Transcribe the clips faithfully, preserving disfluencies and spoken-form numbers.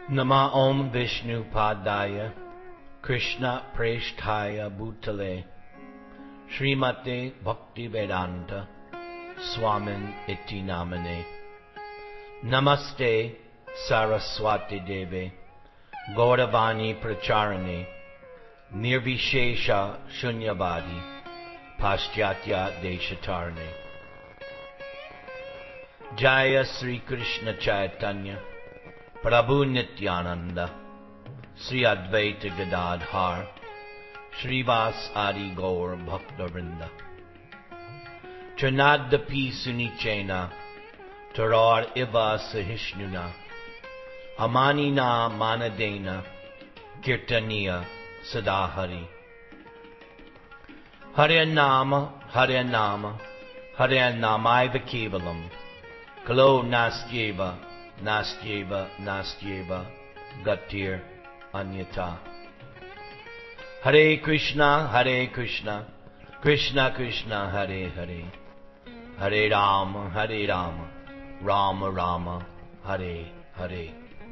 Nama Om Vishnu Padaya Krishna Preshthaya Bhutale Srimate Bhaktivedanta Swamin Iti Namane Namaste Saraswati Deve Gauravani Pracharane Nirvishesha Shunyavadi Paschatya Deshatarne Jaya Sri Krishna Chaitanya Prabhu Nityananda Sri Advaita Gadadhar Srivas Adi Gaur Bhakta-vrinda Trinadapi Sunichena Tarar Iva Sahishnuna Amanina Manadena Kirtaniya Sadahari Hare Nama Hare Nama Hare Namaiva Kevalam Kalo Nastyeva Nastyeva Nastyeva Gatir Anyata Hare Krishna Hare Krishna Krishna Krishna Hare Hare Hare Rama Hare Rama Rama Rama Hare Hare.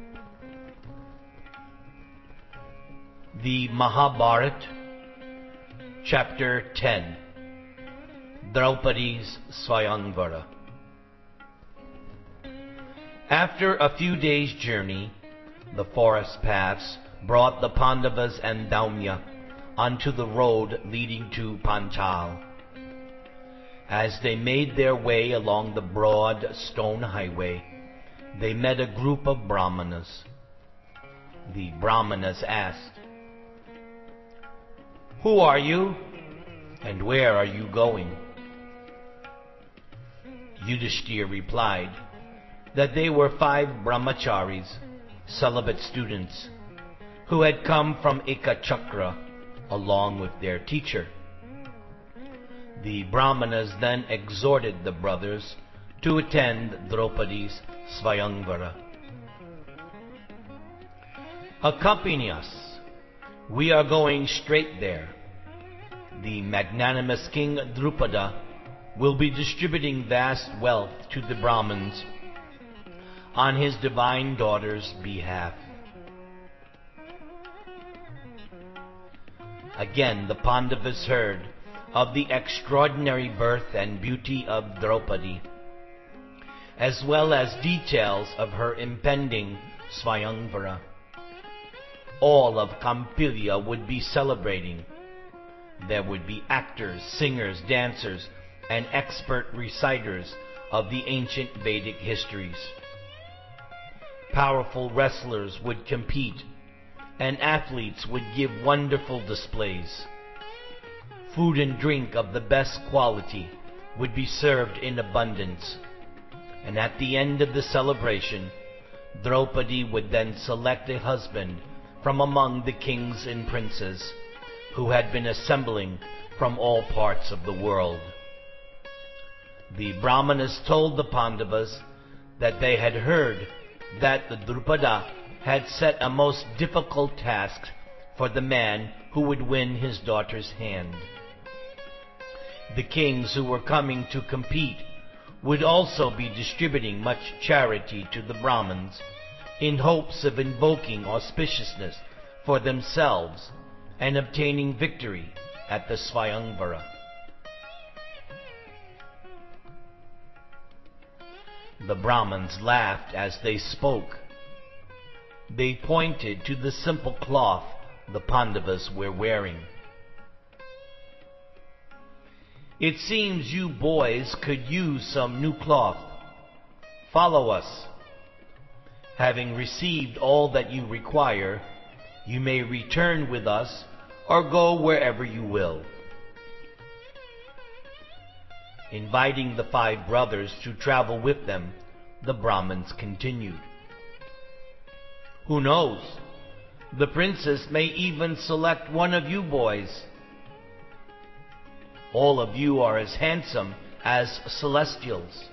The Mahabharata, Chapter ten, Draupadi's Swayamvara. After a few days' journey, the forest paths brought the Pandavas and Daumya onto the road leading to Panchal. As they made their way along the broad stone highway, they met a group of Brahmanas. The Brahmanas asked, "Who are you, and where are you going?" Yudhishthira replied that they were five brahmacharis, celibate students, who had come from Ekachakra along with their teacher. The Brahmanas then exhorted the brothers to attend Draupadi's Swayamvara. "Accompany us. We are going straight there. The magnanimous King Drupada will be distributing vast wealth to the Brahmins on his divine daughter's behalf." Again the Pandavas heard of the extraordinary birth and beauty of Draupadi, as well as details of her impending Swayamvara. All of Kampilya would be celebrating. There would be actors, singers, dancers, and expert reciters of the ancient Vedic histories. Powerful wrestlers would compete, and athletes would give wonderful displays. Food and drink of the best quality would be served in abundance, and at the end of the celebration, Draupadi would then select a husband from among the kings and princes who had been assembling from all parts of the world. The Brahmanas told the Pandavas that they had heard that the Drupada had set a most difficult task for the man who would win his daughter's hand. The kings who were coming to compete would also be distributing much charity to the Brahmins in hopes of invoking auspiciousness for themselves and obtaining victory at the Swayamvara. The Brahmins laughed as they spoke. They pointed to the simple cloth the Pandavas were wearing. "It seems you boys could use some new cloth. Follow us. Having received all that you require, you may return with us or go wherever you will." Inviting the five brothers to travel with them, the Brahmins continued, "Who knows? The princess may even select one of you boys. All of you are as handsome as celestials."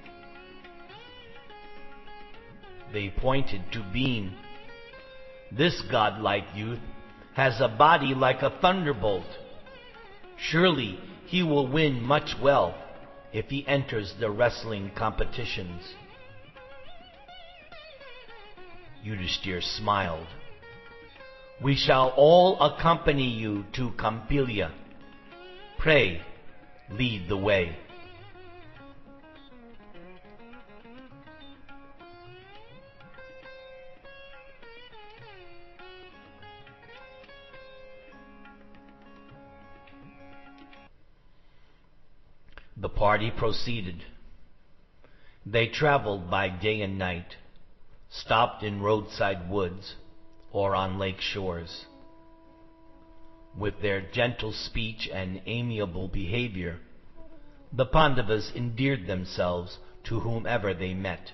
They pointed to Bhim. "This godlike youth has a body like a thunderbolt. Surely he will win much wealth if he enters the wrestling competitions." Yudhishthir smiled. We shall all accompany you to Kampilia. Pray, lead the way. The party proceeded. They traveled by day and night, stopped in roadside woods or on lake shores. With their gentle speech and amiable behavior, the Pandavas endeared themselves to whomever they met.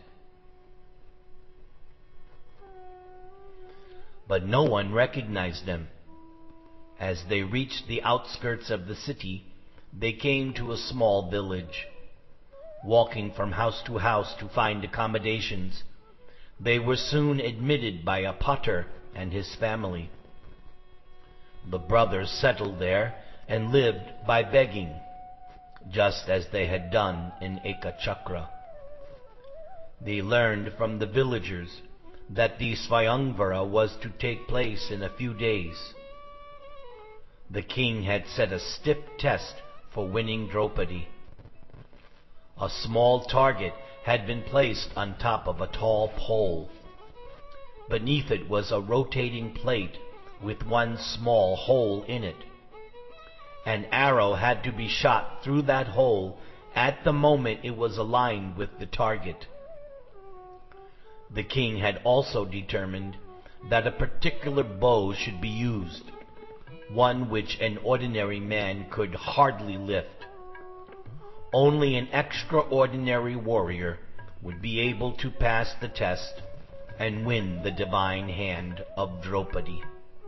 But no one recognized them. As they reached the outskirts of the city, they came to a small village. Walking from house to house to find accommodations, they were soon admitted by a potter and his family. The brothers settled there and lived by begging, just as they had done in Ekachakra. They learned from the villagers that the Swayamvara was to take place in a few days. The king had set a stiff test for winning Draupadi. A small target had been placed on top of a tall pole. Beneath it was a rotating plate with one small hole in it. An arrow had to be shot through that hole at the moment it was aligned with the target. The king had also determined that a particular bow should be used, one which an ordinary man could hardly lift. Only an extraordinary warrior would be able to pass the test and win the divine hand of Draupadi.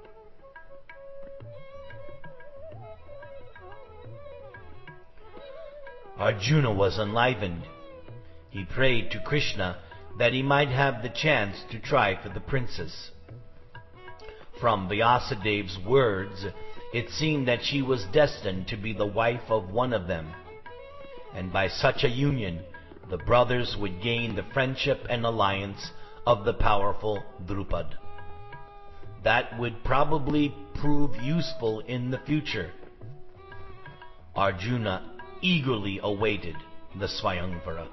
Arjuna was enlivened. He prayed to Krishna that he might have the chance to try for the princess. From Vyasadev's words, it seemed that she was destined to be the wife of one of them, and by such a union the brothers would gain the friendship and alliance of the powerful Drupad. That would probably prove useful in the future. Arjuna eagerly awaited the Swayamvara.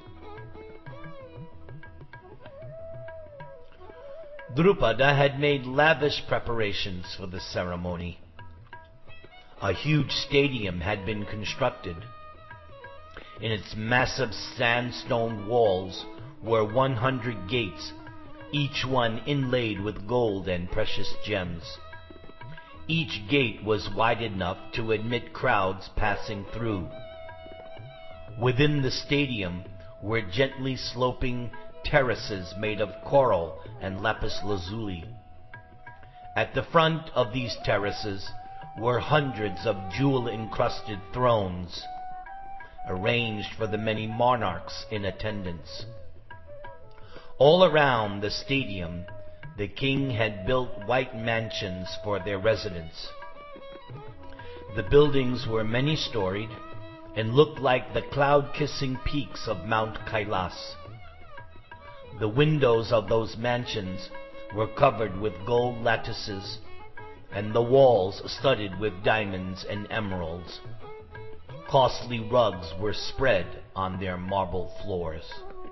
Drupada had made lavish preparations for the ceremony. A huge stadium had been constructed. In its massive sandstone walls were one hundred gates, each one inlaid with gold and precious gems. Each gate was wide enough to admit crowds passing through. Within the stadium were gently sloping terraces made of coral and lapis lazuli. At the front of these terraces were hundreds of jewel-encrusted thrones, arranged for the many monarchs in attendance. All around the stadium, the king had built white mansions for their residents. The buildings were many-storied and looked like the cloud-kissing peaks of Mount Kailas. The windows of those mansions were covered with gold lattices, and the walls studded with diamonds and emeralds. Costly rugs were spread on their marble floors.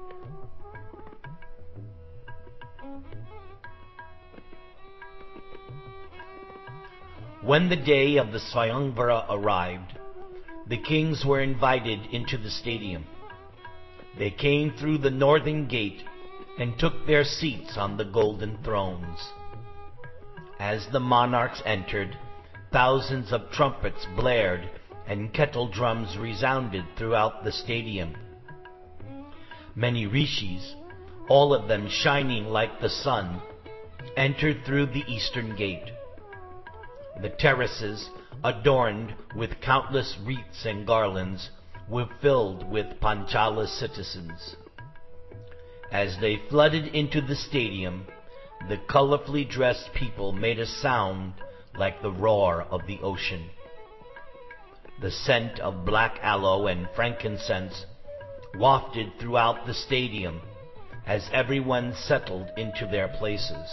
When the day of the Swayamvara arrived, the kings were invited into the stadium. They came through the northern gate and took their seats on the golden thrones. As the monarchs entered, thousands of trumpets blared and kettle drums resounded throughout the stadium. Many rishis, all of them shining like the sun, entered through the eastern gate. The terraces, adorned with countless wreaths and garlands, were filled with Panchala citizens. As they flooded into the stadium, the colorfully dressed people made a sound like the roar of the ocean. The scent of black aloe and frankincense wafted throughout the stadium, as everyone settled into their places.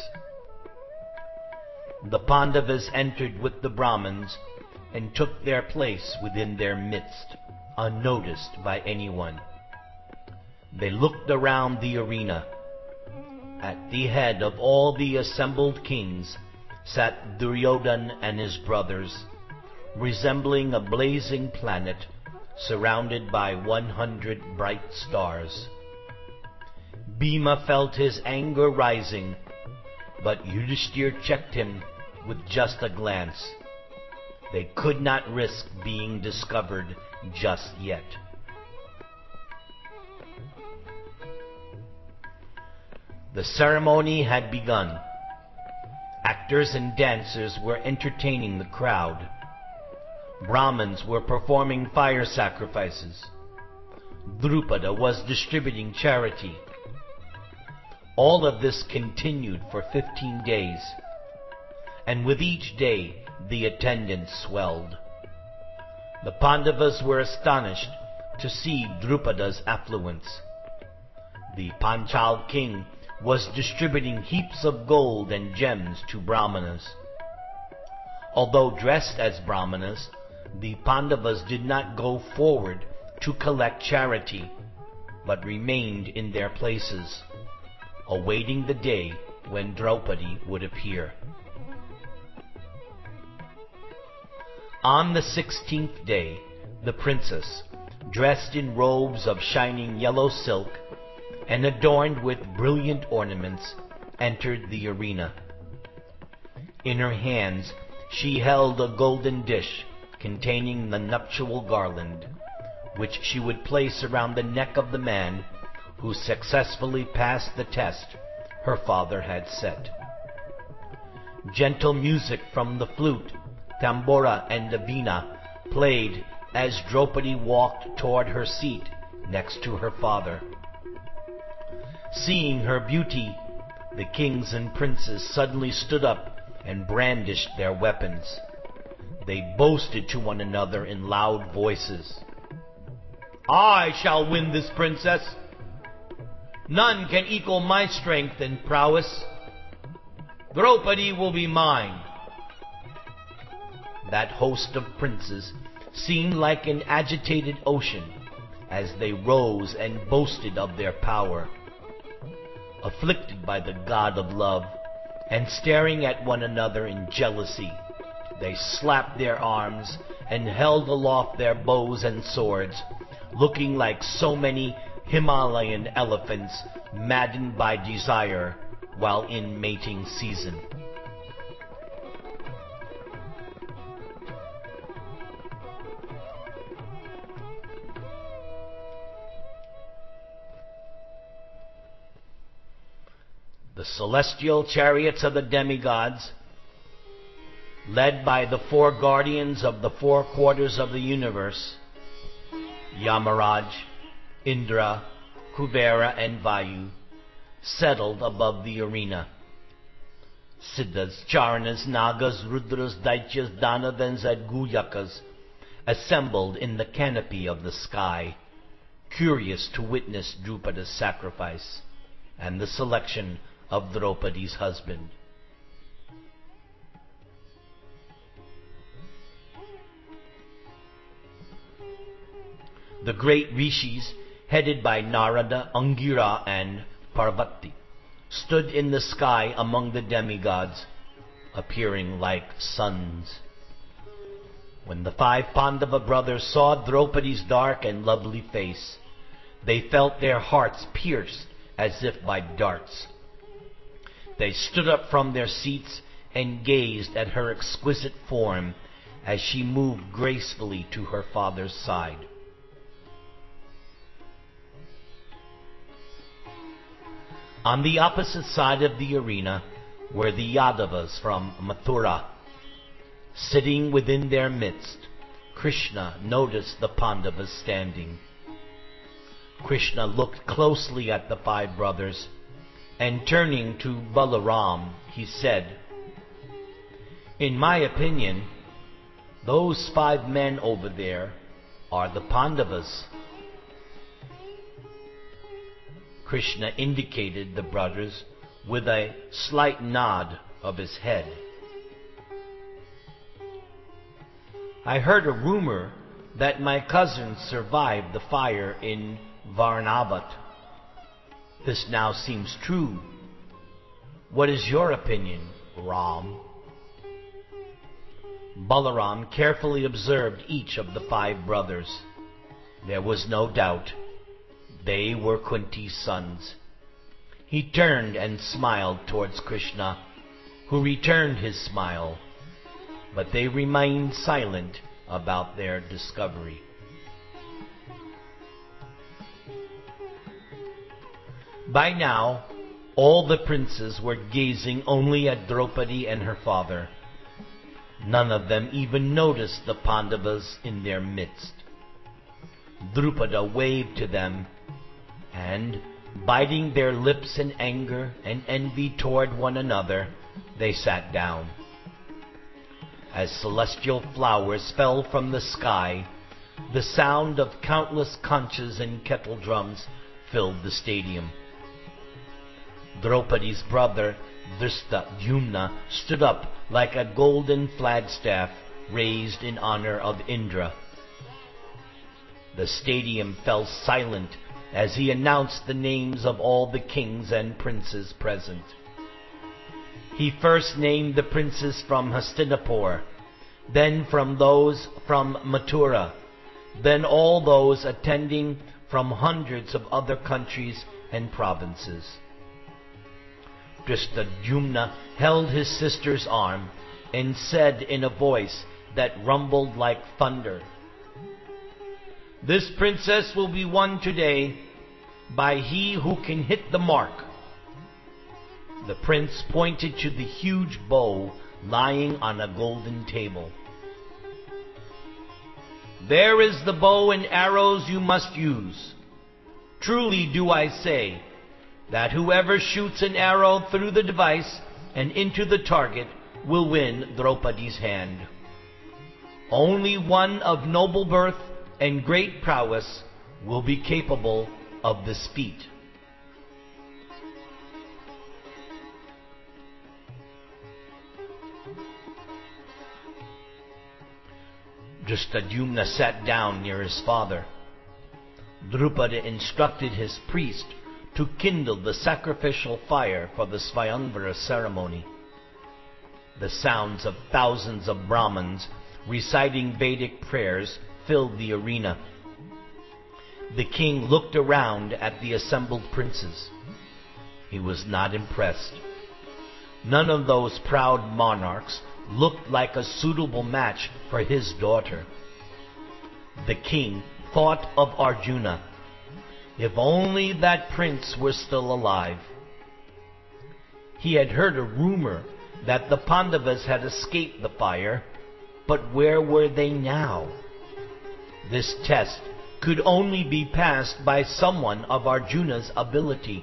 The Pandavas entered with the Brahmins and took their place within their midst, unnoticed by anyone. They looked around the arena. At the head of all the assembled kings sat Duryodhan and his brothers, resembling a blazing planet surrounded by one hundred bright stars. Bhima felt his anger rising, but Yudhishthir checked him with just a glance. They could not risk being discovered just yet. The ceremony had begun. Actors and dancers were entertaining the crowd. Brahmins were performing fire sacrifices. Drupada was distributing charity. All of this continued for fifteen days, and with each day the attendance swelled. The Pandavas were astonished to see Drupada's affluence. The Panchal king was distributing heaps of gold and gems to Brahmanas. Although dressed as Brahmanas, the Pandavas did not go forward to collect charity, but remained in their places, awaiting the day when Draupadi would appear. On the sixteenth day, the princess, dressed in robes of shining yellow silk and adorned with brilliant ornaments, entered the arena. In her hands she held a golden dish containing the nuptial garland, which she would place around the neck of the man who successfully passed the test her father had set. Gentle music from the flute, tambora, and the veena played as Draupadi walked toward her seat next to her father. Seeing her beauty, the kings and princes suddenly stood up and brandished their weapons. They boasted to one another in loud voices, "I shall win this princess. None can equal my strength and prowess. Draupadi will be mine." That host of princes seemed like an agitated ocean as they rose and boasted of their power. Afflicted by the god of love and staring at one another in jealousy, they slapped their arms and held aloft their bows and swords, looking like so many Himalayan elephants maddened by desire while in mating season. The celestial chariots of the demigods, led by the four guardians of the four quarters of the universe, Yamaraj, Indra, Kuvera, and Vayu, settled above the arena. Siddhas, Charanas, Nagas, Rudras, Daityas, Danavans, and Guyakas assembled in the canopy of the sky, curious to witness Drupada's sacrifice and the selection of Draupadi's husband. The great rishis, headed by Narada, Angira, and Parvati, stood in the sky among the demigods, appearing like suns. When the five Pandava brothers saw Draupadi's dark and lovely face, they felt their hearts pierced as if by darts. They stood up from their seats and gazed at her exquisite form as she moved gracefully to her father's side. On the opposite side of the arena were the Yadavas from Mathura. Sitting within their midst, Krishna noticed the Pandavas standing. Krishna looked closely at the five brothers, and turning to Balaram, he said, "In my opinion, those five men over there are the Pandavas." Krishna indicated the brothers with a slight nod of his head. I heard a rumor that my cousin survived the fire in Varnavat. This now seems true. What is your opinion, Ram? Balaram carefully observed each of the five brothers. There was no doubt. They were Kunti's sons. He turned and smiled towards Krishna, who returned his smile, but they remained silent about their discovery. By now, all the princes were gazing only at Draupadi and her father. None of them even noticed the Pandavas in their midst. Drupada waved to them, and, biting their lips in anger and envy toward one another, they sat down. As celestial flowers fell from the sky, the sound of countless conches and kettle drums filled the stadium. Draupadi's brother, Drishtadyumna, stood up like a golden flagstaff raised in honor of Indra. The stadium fell silent as he announced the names of all the kings and princes present. He first named the princes from Hastinapur, then from those from Mathura, then all those attending from hundreds of other countries and provinces. Drishtadyumna held his sister's arm and said in a voice that rumbled like thunder, "This princess will be won today by he who can hit the mark." The prince pointed to the huge bow lying on a golden table. "There is the bow and arrows you must use. Truly do I say that whoever shoots an arrow through the device and into the target will win Draupadi's hand. Only one of noble birth and great prowess will be capable of this feat." Drishtadyumna sat down near his father. Drupada instructed his priest to kindle the sacrificial fire for the Swayamvara ceremony. The sounds of thousands of Brahmins reciting Vedic prayers filled the arena. The king looked around at the assembled princes. He was not impressed. None of those proud monarchs looked like a suitable match for his daughter. The king thought of Arjuna. If only that prince were still alive. He had heard a rumor that the Pandavas had escaped the fire, but where were they now? This test could only be passed by someone of Arjuna's ability.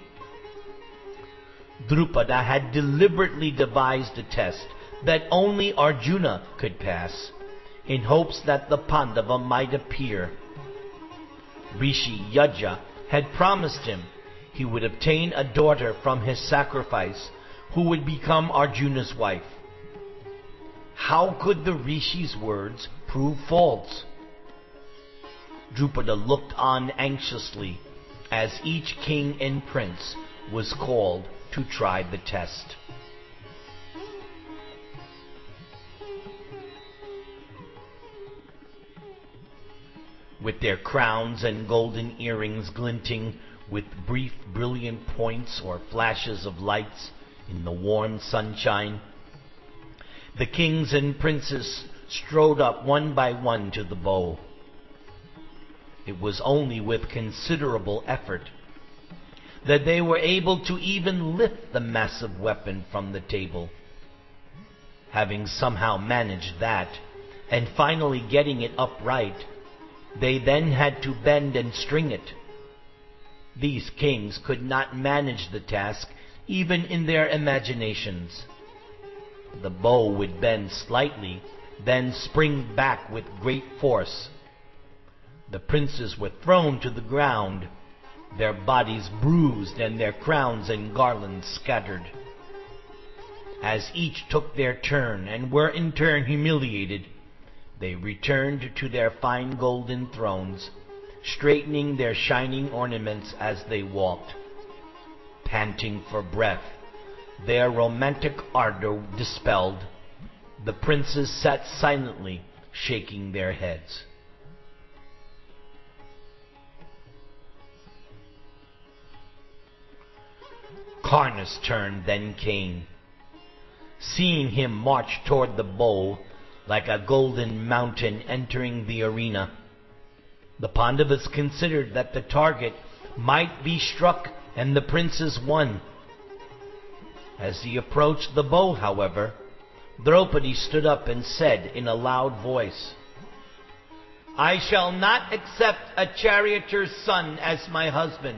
Drupada had deliberately devised a test that only Arjuna could pass, in hopes that the Pandava might appear. Rishi Yaja had promised him he would obtain a daughter from his sacrifice who would become Arjuna's wife. How could the Rishi's words prove false? Drupada looked on anxiously as each king and prince was called to try the test. With their crowns and golden earrings glinting with brief brilliant points or flashes of lights in the warm sunshine, the kings and princes strode up one by one to the bow. It was only with considerable effort that they were able to even lift the massive weapon from the table. Having somehow managed that, and finally getting it upright, they then had to bend and string it. These kings could not manage the task even in their imaginations. The bow would bend slightly, then spring back with great force. The princes were thrown to the ground. their bodies bruised and their crowns and garlands scattered. As each took their turn and were in turn humiliated, they returned to their fine golden thrones, straightening their shining ornaments as they walked. Panting for breath, their romantic ardor dispelled, the princes sat silently, shaking their heads. Karna's turn then came. Seeing him march toward the bow like a golden mountain entering the arena, the Pandavas considered that the target might be struck and the princes won. As he approached the bow, however, Draupadi stood up and said in a loud voice, "I shall not accept a charioteer's son as my husband."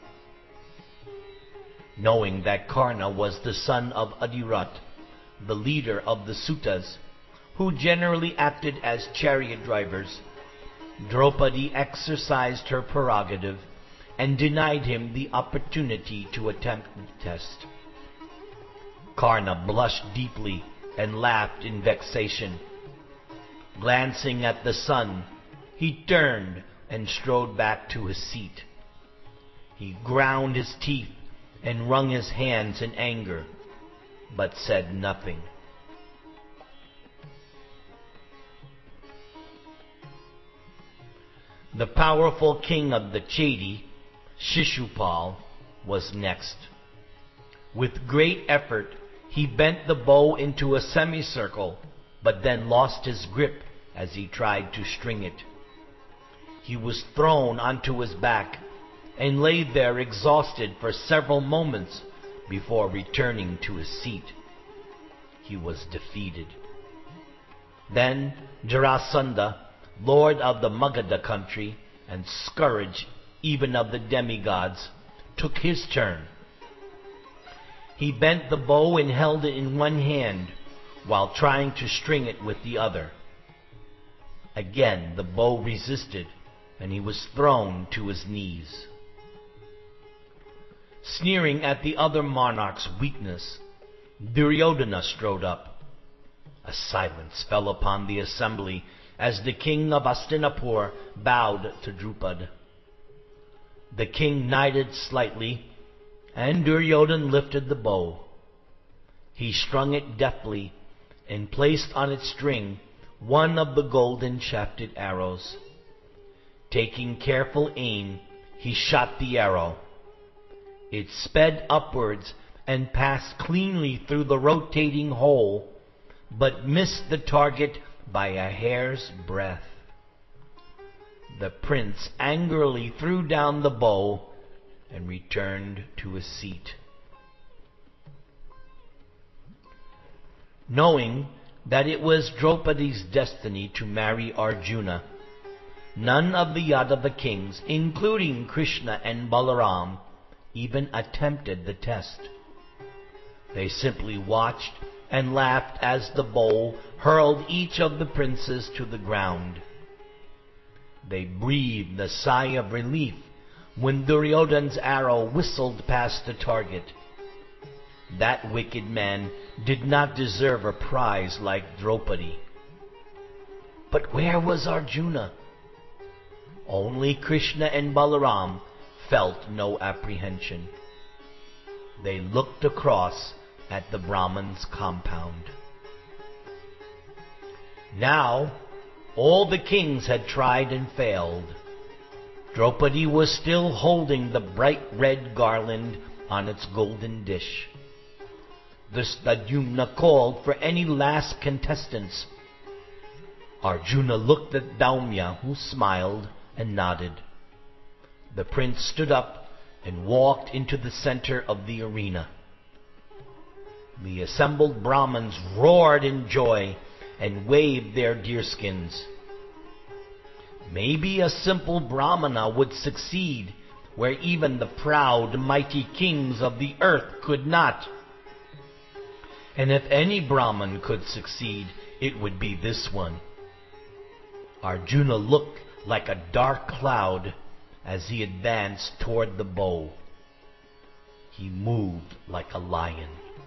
Knowing that Karna was the son of Adirat, the leader of the Sutas, who generally acted as chariot drivers, Draupadi exercised her prerogative and denied him the opportunity to attempt the test. Karna blushed deeply and laughed in vexation. Glancing at the son, he turned and strode back to his seat. He ground his teeth and wrung his hands in anger, but said nothing. The powerful king of the Chedi, Shishupal, was next. With great effort, he bent the bow into a semicircle, but then lost his grip as he tried to string it. He was thrown onto his back and lay there exhausted for several moments before returning to his seat. He was defeated. Then Jarasandha, lord of the Magadha country and scourge even of the demigods, took his turn. He bent the bow and held it in one hand while trying to string it with the other. Again the bow resisted and he was thrown to his knees. Sneering at the other monarch's weakness, Duryodhana strode up. A silence fell upon the assembly as the king of Hastinapur bowed to Drupad. The king nodded slightly, and Duryodhana lifted the bow. He strung it deftly and placed on its string one of the golden shafted arrows. Taking careful aim, he shot the arrow. It sped upwards and passed cleanly through the rotating hole, but missed the target by a hair's breadth. The prince angrily threw down the bow and returned to his seat. Knowing that it was Draupadi's destiny to marry Arjuna, none of the Yadava kings, including Krishna and Balaram, even attempted the test. They simply watched and laughed as the bow hurled each of the princes to the ground. They breathed a sigh of relief when Duryodhana's arrow whistled past the target. That wicked man did not deserve a prize like Draupadi. But where was Arjuna? Only Krishna and Balaram felt no apprehension. They looked across at the Brahman's compound. Now, all the kings had tried and failed. Draupadi was still holding the bright red garland on its golden dish. Dhristadyumna called for any last contestants. Arjuna looked at Daumya, who smiled and nodded. The prince stood up and walked into the center of the arena. The assembled Brahmins roared in joy and waved their deerskins. Maybe a simple Brahmana would succeed where even the proud, mighty kings of the earth could not. And if any Brahman could succeed, it would be this one. Arjuna looked like a dark cloud, as he advanced toward the bow. He moved like a lion.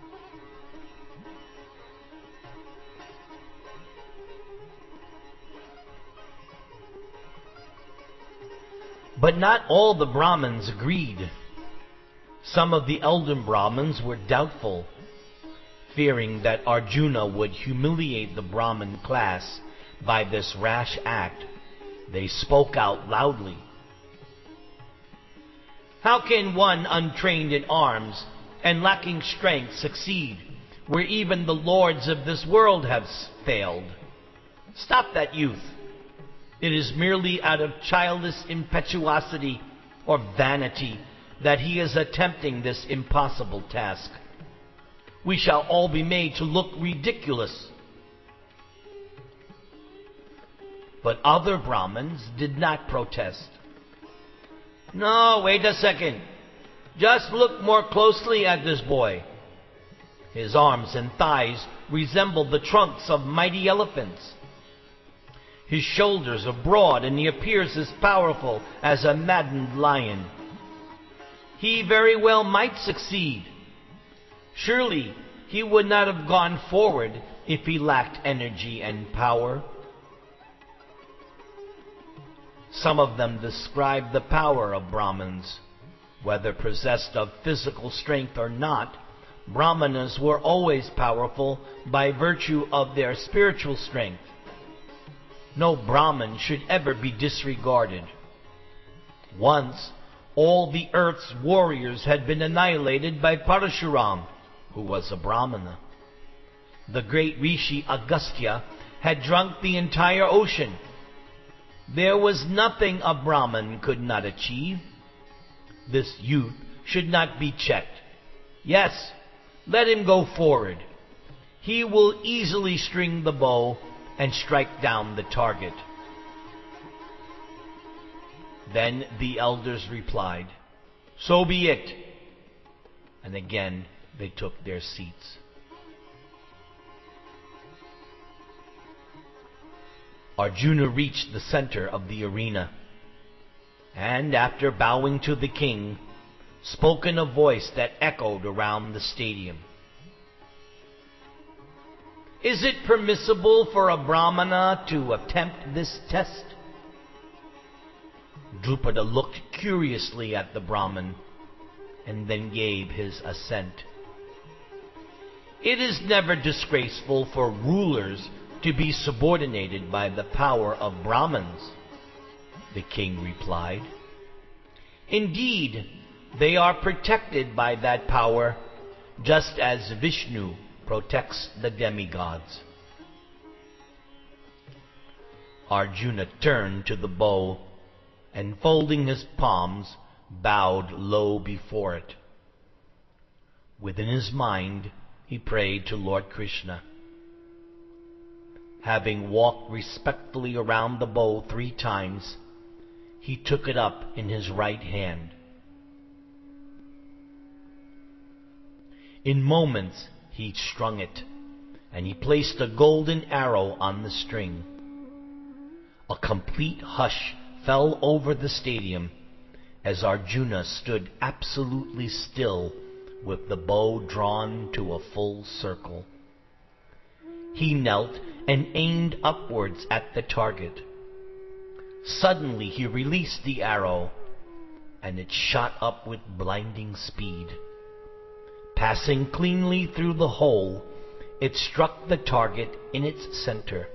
But not all the Brahmins agreed. Some of the elder Brahmins were doubtful, fearing that Arjuna would humiliate the Brahmin class by this rash act. They spoke out loudly. "How can one untrained in arms and lacking strength succeed where even the lords of this world have failed? Stop that youth. It is merely out of childish impetuosity or vanity that he is attempting this impossible task. We shall all be made to look ridiculous." But other Brahmins did not protest. "No, wait a second. Just look more closely at this boy. His arms and thighs resemble the trunks of mighty elephants. His shoulders are broad, and he appears as powerful as a maddened lion. He very well might succeed. Surely he would not have gone forward if he lacked energy and power." Some of them described the power of Brahmins. Whether possessed of physical strength or not, Brahmanas were always powerful by virtue of their spiritual strength. No Brahmin should ever be disregarded. Once, all the earth's warriors had been annihilated by Parashuram, who was a Brahmana. The great Rishi Agastya had drunk the entire ocean. There was nothing a Brahmin could not achieve. This youth should not be checked. Yes, let him go forward. He will easily string the bow and strike down the target. Then the elders replied, "So be it." And again they took their seats. Arjuna reached the center of the arena, and after bowing to the king, spoke in a voice that echoed around the stadium. "Is it permissible for a Brahmana to attempt this test?" Drupada looked curiously at the Brahmin and then gave his assent. "It is never disgraceful for rulers to be subordinated by the power of Brahmins," the king replied. "Indeed, they are protected by that power, just as Vishnu protects the demigods." Arjuna turned to the bow and, folding his palms, bowed low before it. Within his mind, he prayed to Lord Krishna. Having walked respectfully around the bow three times, he took it up in his right hand. In moments he strung it, and he placed a golden arrow on the string. A complete hush fell over the stadium as Arjuna stood absolutely still with the bow drawn to a full circle. He knelt and aimed upwards at the target. Suddenly he released the arrow, and it shot up with blinding speed. Passing cleanly through the hole, it struck the target in its center.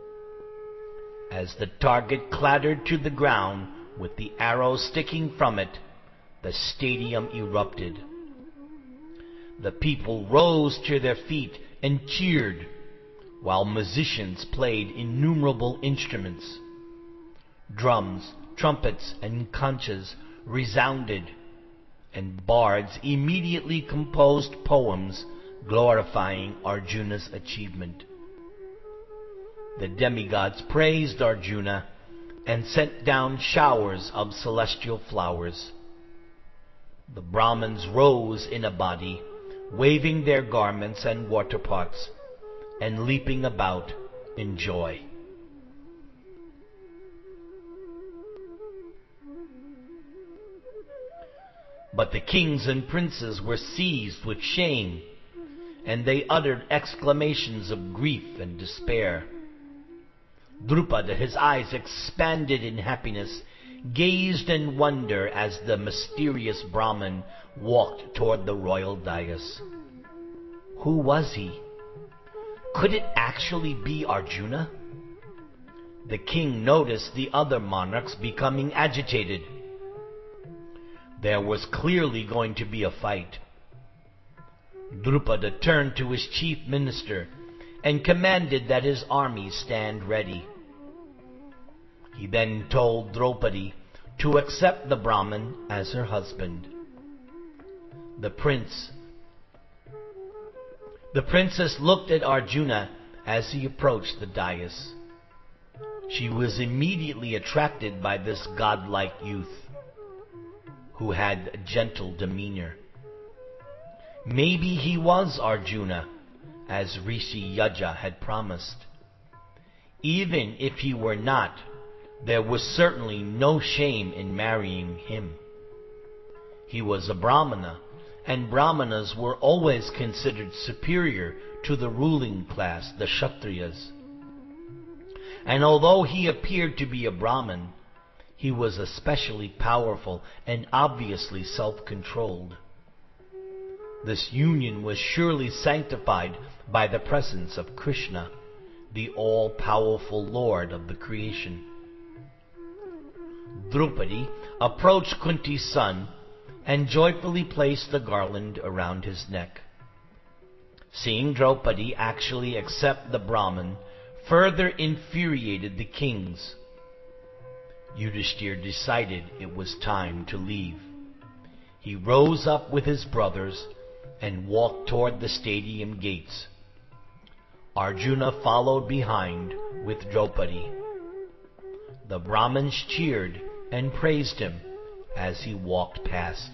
As the target clattered to the ground with the arrow sticking from it, the stadium erupted. The people rose to their feet and cheered, while musicians played innumerable instruments. Drums, trumpets, and conchas resounded, and bards immediately composed poems glorifying Arjuna's achievement. The demigods praised Arjuna and sent down showers of celestial flowers. The Brahmins rose in a body, waving their garments and water pots, and leaping about in joy. But the kings and princes were seized with shame, and they uttered exclamations of grief and despair. Drupada, his eyes expanded in happiness, gazed in wonder as the mysterious Brahmin walked toward the royal dais. Who was he? Could it actually be Arjuna? The king noticed the other monarchs becoming agitated. There was clearly going to be a fight. Drupada turned to his chief minister and commanded that his army stand ready. He then told Draupadi to accept the Brahmin as her husband. The prince, the princess looked at Arjuna as he approached the dais. She was immediately attracted by this godlike youth, who had a gentle demeanor. Maybe he was Arjuna, as Rishi Yaja had promised. Even if he were not, there was certainly no shame in marrying him. He was a Brahmana, and Brahmanas were always considered superior to the ruling class, the Kshatriyas. And although he appeared to be a Brahmin, he was especially powerful and obviously self-controlled. This union was surely sanctified by the presence of Krishna, the all-powerful Lord of the creation. Draupadi approached Kunti's son and joyfully placed the garland around his neck. Seeing Draupadi actually accept the Brahmin further infuriated the kings. Yudhishthir decided it was time to leave. He rose up with his brothers and walked toward the stadium gates. Arjuna followed behind with Draupadi. The Brahmins cheered and praised him as he walked past.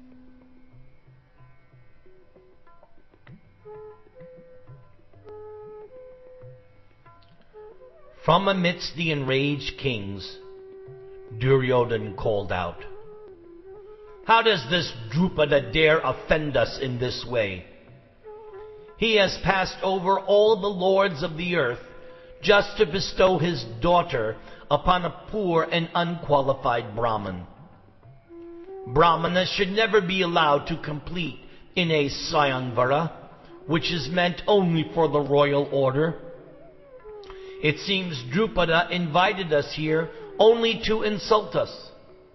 From amidst the enraged kings, Duryodhana called out, "How does this Drupada dare offend us in this way? He has passed over all the lords of the earth just to bestow his daughter upon a poor and unqualified Brahmin. Brahmanas should never be allowed to compete in a Swayamvara, which is meant only for the royal order. It seems Drupada invited us here only to insult us."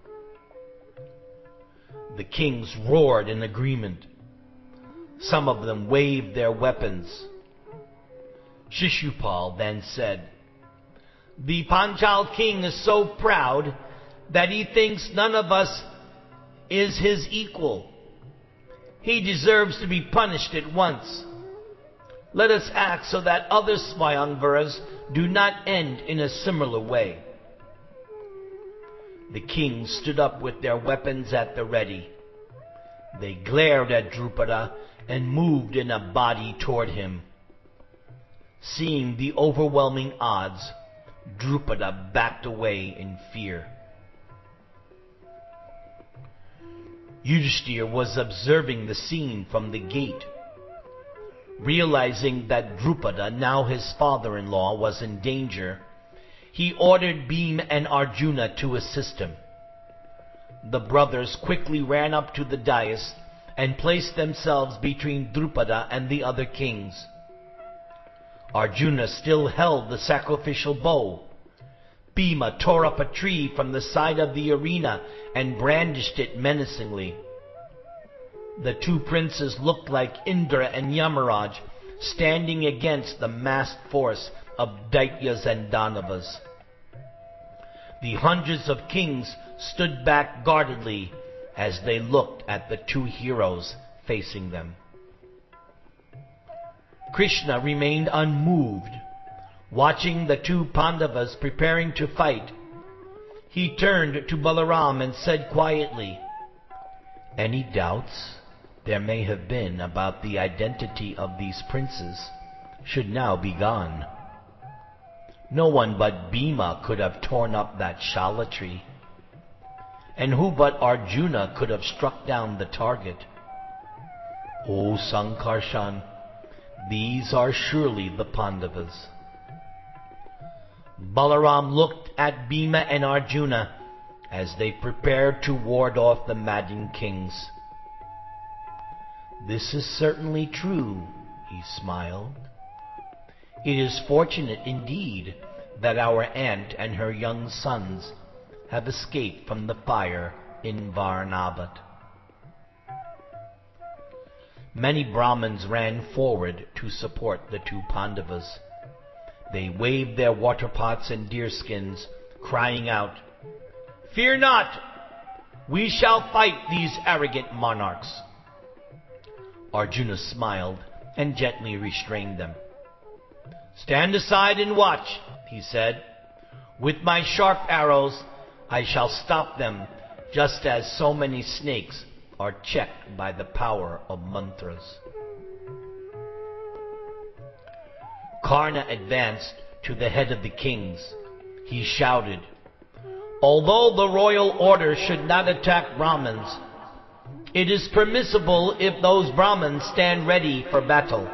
The kings roared in agreement. Some of them waved their weapons. Shishupal then said, "The Panchal king is so proud that he thinks none of us is his equal. He deserves to be punished at once. Let us act so that other Swayamvaras do not end in a similar way." The kings stood up with their weapons at the ready. They glared at Drupada and moved in a body toward him. Seeing the overwhelming odds, Drupada backed away in fear. Yudhishthir was observing the scene from the gate. Realizing that Drupada, now his father-in-law, was in danger, he ordered Bhima and Arjuna to assist him. The brothers quickly ran up to the dais and placed themselves between Drupada and the other kings. Arjuna still held the sacrificial bow. Bhima tore up a tree from the side of the arena and brandished it menacingly. The two princes looked like Indra and Yamaraj standing against the massed force of Daityas and Danavas. The hundreds of kings stood back guardedly as they looked at the two heroes facing them. Krishna remained unmoved, watching the two Pandavas preparing to fight. He turned to Balaram and said quietly, "Any doubts there may have been about the identity of these princes should now be gone. No one but Bhima could have torn up that shala tree. and who but Arjuna could have struck down the target? O Sankarshan, these are surely the Pandavas. Balaram looked at Bhima and Arjuna as they prepared to ward off the madding kings. This is certainly true, he smiled. It is fortunate indeed that our aunt and her young sons have escaped from the fire in Varnavath. Many Brahmins ran forward to support the two Pandavas. They waved their water pots and deerskins, crying out, "Fear not! We shall fight these arrogant monarchs." Arjuna smiled and gently restrained them. "Stand aside and watch," he said. "With my sharp arrows I shall stop them, just as so many snakes are checked by the power of mantras." Karna advanced to the head of the kings. He shouted, "Although the royal order should not attack Brahmins, it is permissible if those Brahmins stand ready for battle."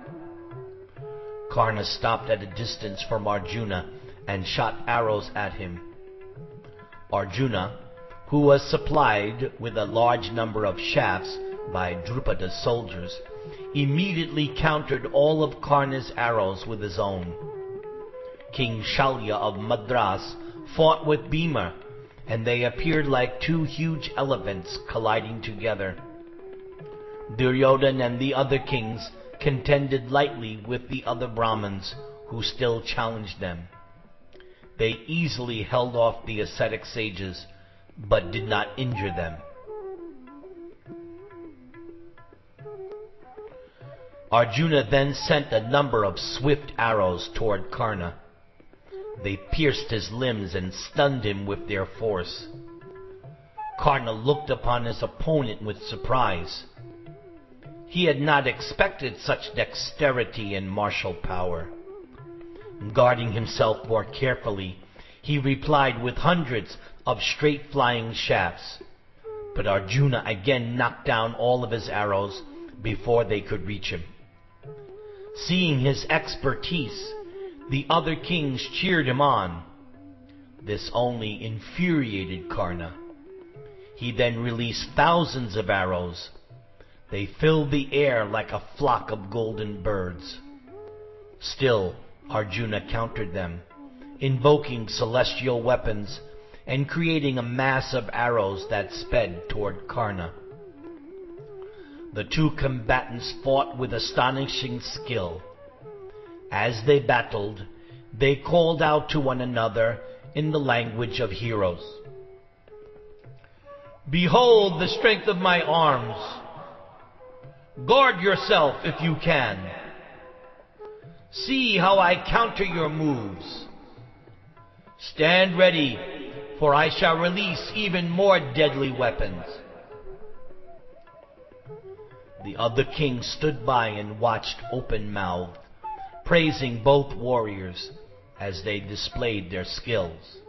Karna stopped at a distance from Arjuna and shot arrows at him. Arjuna, who was supplied with a large number of shafts by Drupada's soldiers, immediately countered all of Karna's arrows with his own. King Shalya of Madras fought with Bhima, and they appeared like two huge elephants colliding together. Duryodhana and the other kings contended lightly with the other Brahmins, who still challenged them. They easily held off the ascetic sages, but did not injure them. Arjuna then sent a number of swift arrows toward Karna. They pierced his limbs and stunned him with their force. Karna looked upon his opponent with surprise. He had not expected such dexterity and martial power. Guarding himself more carefully, he replied with hundreds of straight flying shafts. But Arjuna again knocked down all of his arrows before they could reach him. Seeing his expertise, the other kings cheered him on. This only infuriated Karna. He then released thousands of arrows. They filled the air like a flock of golden birds. Still, Arjuna countered them, invoking celestial weapons and creating a mass of arrows that sped toward Karna. The two combatants fought with astonishing skill. As they battled, they called out to one another in the language of heroes. "Behold the strength of my arms! Guard yourself if you can! See how I counter your moves! Stand ready, for I shall release even more deadly weapons." The other kings stood by and watched open-mouthed, praising both warriors as they displayed their skills.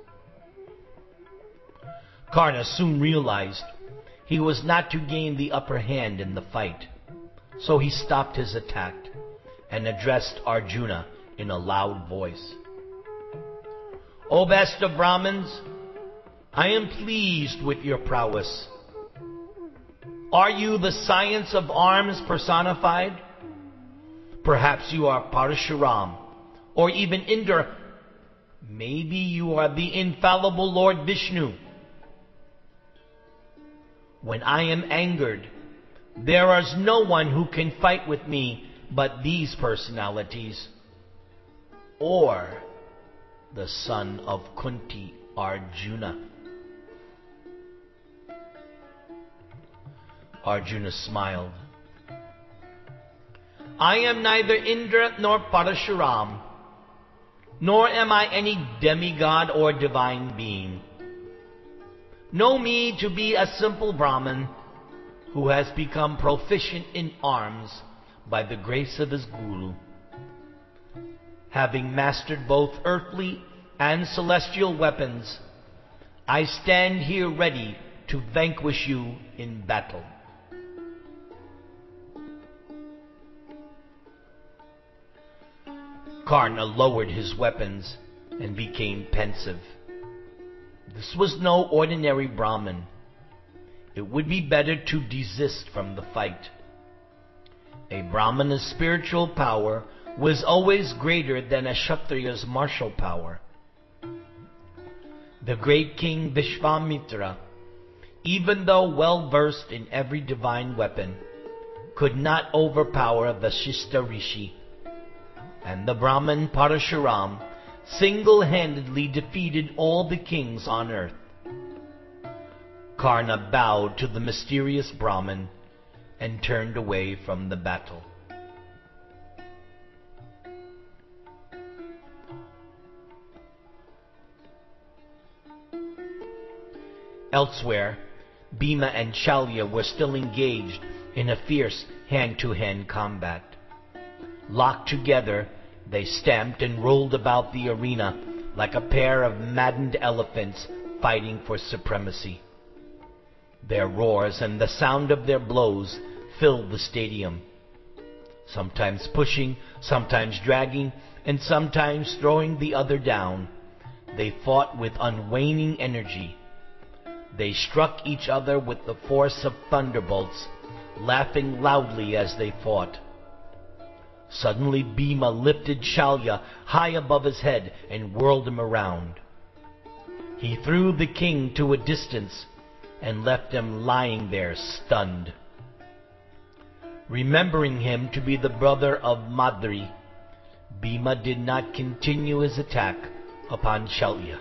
Karna soon realized he was not to gain the upper hand in the fight, so he stopped his attack and addressed Arjuna in a loud voice. "O best of Brahmins, I am pleased with your prowess. Are you the science of arms personified? Perhaps you are Parashuram, or even Indra. Maybe you are the infallible Lord Vishnu. When I am angered, there is no one who can fight with me but these personalities, or the son of Kunti, Arjuna." Arjuna smiled. "I am neither Indra nor Parashuram, nor am I any demigod or divine being. Know me to be a simple Brahmin who has become proficient in arms by the grace of his guru. Having mastered both earthly and celestial weapons, I stand here ready to vanquish you in battle. Karna lowered his weapons and became pensive. This was no ordinary Brahmin. It would be better to desist from the fight. A Brahmana's spiritual power was always greater than a Kshatriya's martial power. The great king Vishvamitra, even though well versed in every divine weapon, could not overpower Vasishtha Rishi, and the Brahmin Parashuram single-handedly defeated all the kings on earth. Karna bowed to the mysterious Brahmin and turned away from the battle. Elsewhere, Bhima and Shalya were still engaged in a fierce hand-to-hand combat. Locked together, they stamped and rolled about the arena like a pair of maddened elephants fighting for supremacy. Their roars and the sound of their blows filled the stadium, sometimes pushing, sometimes dragging, and sometimes throwing the other down. They fought with unwaning energy. They struck each other with the force of thunderbolts, laughing loudly as they fought. Suddenly Bhima lifted Shalya high above his head and whirled him around. He threw the king to a distance and left him lying there stunned. Remembering him to be the brother of Madri, Bhima did not continue his attack upon Shalya.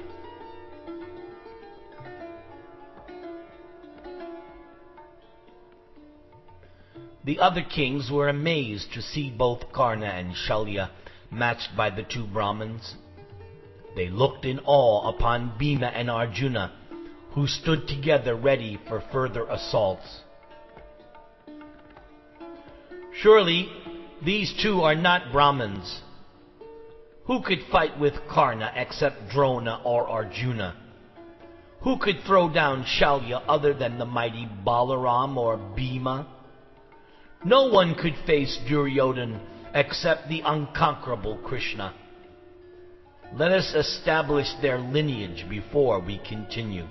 The other kings were amazed to see both Karna and Shalya matched by the two Brahmins. They looked in awe upon Bhima and Arjuna, who stood together ready for further assaults. Surely these two are not Brahmins. Who could fight with Karna except Drona or Arjuna? Who could throw down Shalya other than the mighty Balaram or Bhima? No one could face Duryodhana except the unconquerable Krishna. Let us establish their lineage before we continue.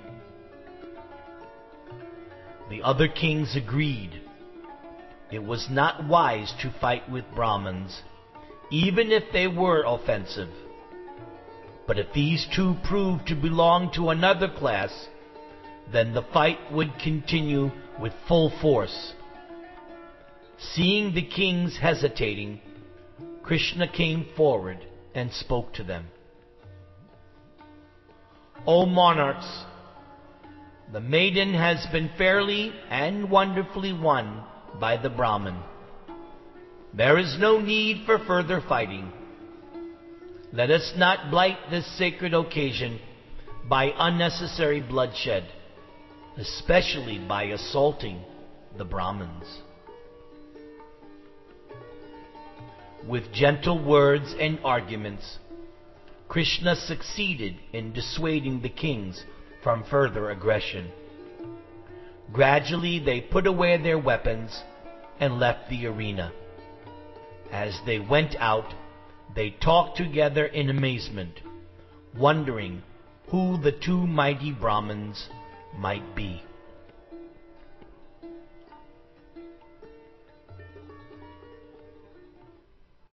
The other kings agreed. It was not wise to fight with Brahmins, even if they were offensive. But if these two proved to belong to another class, then the fight would continue with full force. Seeing the kings hesitating, Krishna came forward and spoke to them. O monarchs, the maiden has been fairly and wonderfully won by the Brahmin. There is no need for further fighting. Let us not blight this sacred occasion by unnecessary bloodshed, especially by assaulting the Brahmins. With gentle words and arguments, Krishna succeeded in dissuading the kings from further aggression. Gradually they put away their weapons and left the arena. As they went out, they talked together in amazement, wondering who the two mighty Brahmins might be.